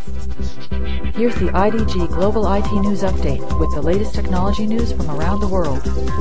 Here's the IDG Global IT News Update with the latest technology news from around the world.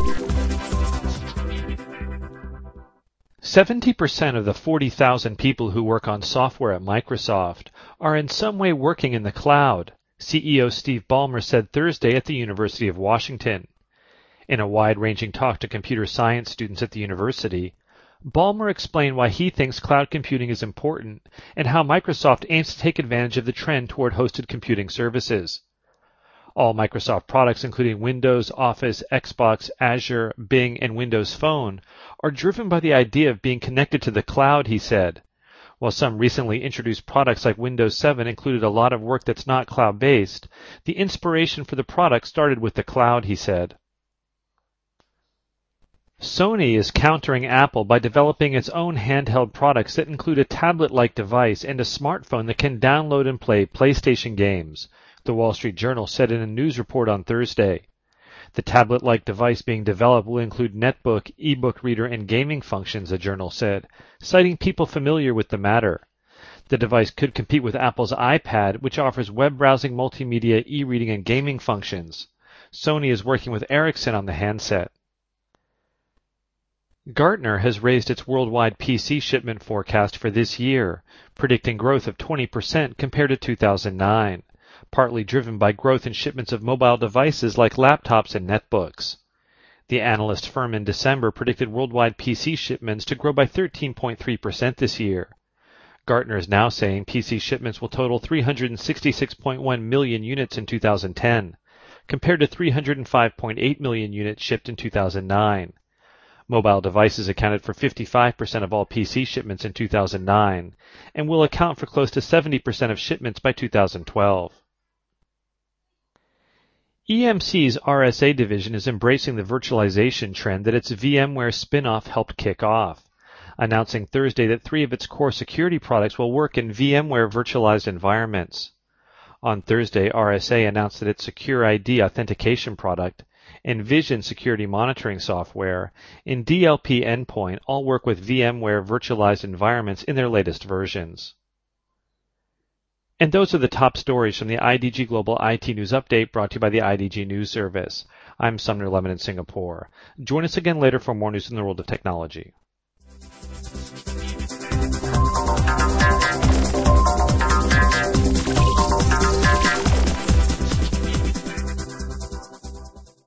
70% of the 40,000 people who work on software at Microsoft are in some way working in the cloud, CEO Steve Ballmer said Thursday at the University of Washington. In a wide-ranging talk to computer science students at the university, Ballmer explained why he thinks cloud computing is important and how Microsoft aims to take advantage of the trend toward hosted computing services. All Microsoft products, including Windows, Office, Xbox, Azure, Bing, and Windows Phone, are driven by the idea of being connected to the cloud, he said. While some recently introduced products like Windows 7 included a lot of work that's not cloud-based, the inspiration for the product started with the cloud, he said. Sony is countering Apple by developing its own handheld products that include a tablet-like device and a smartphone that can download and play PlayStation games, the Wall Street Journal said in a news report on Thursday. The tablet-like device being developed will include netbook, e-book reader, and gaming functions, the journal said, citing people familiar with the matter. The device could compete with Apple's iPad, which offers web browsing, multimedia, e-reading, and gaming functions. Sony is working with Ericsson on the handset. Gartner has raised its worldwide PC shipment forecast for this year, predicting growth of 20% compared to 2009, partly driven by growth in shipments of mobile devices like laptops and netbooks. The analyst firm in December predicted worldwide PC shipments to grow by 13.3% this year. Gartner is now saying PC shipments will total 366.1 million units in 2010, compared to 305.8 million units shipped in 2009. Mobile devices accounted for 55% of all PC shipments in 2009 and will account for close to 70% of shipments by 2012. EMC's RSA division is embracing the virtualization trend that its VMware spin-off helped kick off, announcing Thursday that 3 of its core security products will work in VMware virtualized environments. On Thursday, RSA announced that its Secure ID authentication product, Envision security monitoring software, and DLP endpoint all work with VMware virtualized environments in their latest versions. And those are the top stories from the IDG Global IT News Update brought to you by the IDG News Service. I'm Sumner Lemon in Singapore. Join us again later for more news in the world of technology.